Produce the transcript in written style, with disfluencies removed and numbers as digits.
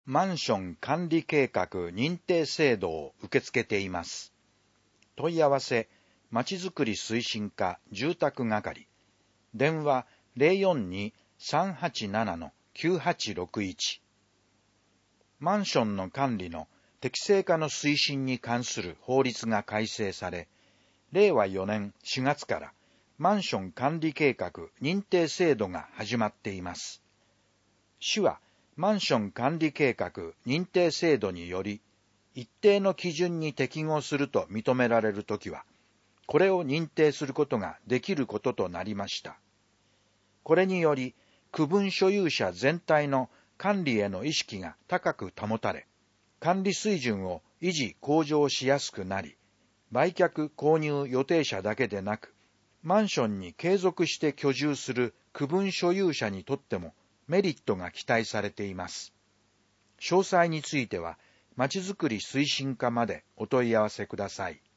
マンション管理計画認定制度を受け付けています。問い合わせ、まちづくり推進課住宅係。電話 042-387-9861。マンションの管理の適正化の推進に関する法律が改正され、令和4年4月からマンション管理計画認定制度が始まっています。市はマンション管理計画認定制度により、一定の基準に適合すると認められるときは、これを認定することができることとなりました。これにより、区分所有者全体の管理への意識が高く保たれ、管理水準を維持向上しやすくなり、売却購入予定者だけでなく、マンションに継続して居住する区分所有者にとってもメリットが期待されています。詳細については、まちづくり推進課までお問い合わせください。